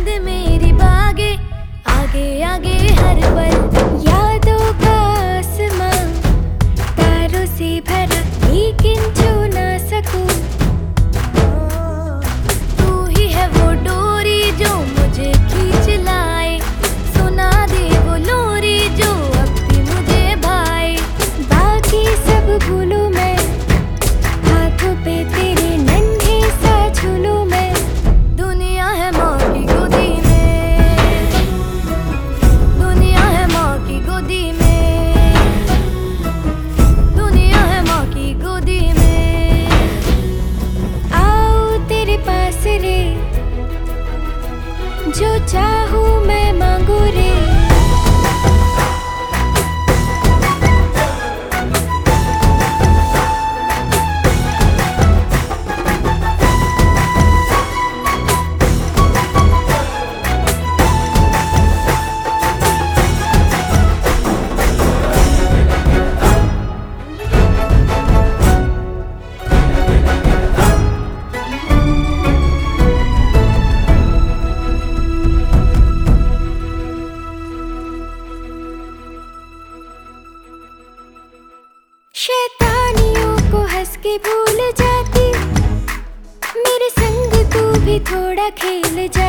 नींद मेरी भागे आगे आगे हर पल। यादों का आसमां तारों से भरा लेकिन छू ना सकूं। तू ही है वो डोरी जो मुझे खींच लाए, सुना दे वो लोरी जो अब भी मुझे भाए। बाकी सब भूलूं मैं, हाथों पे तेरे नन्हे सा झूलूं मैं। दुनिया है माँ की गोदी में, दुनिया है माँ की गोदी में, दुनिया है माँ की गोदी में। आओ तेरे पास रे, जो चाहूँ मैं मांगू रे। शैतानियों को हंस के भूल जाती, मेरे संग तू भी थोड़ा खेल जा।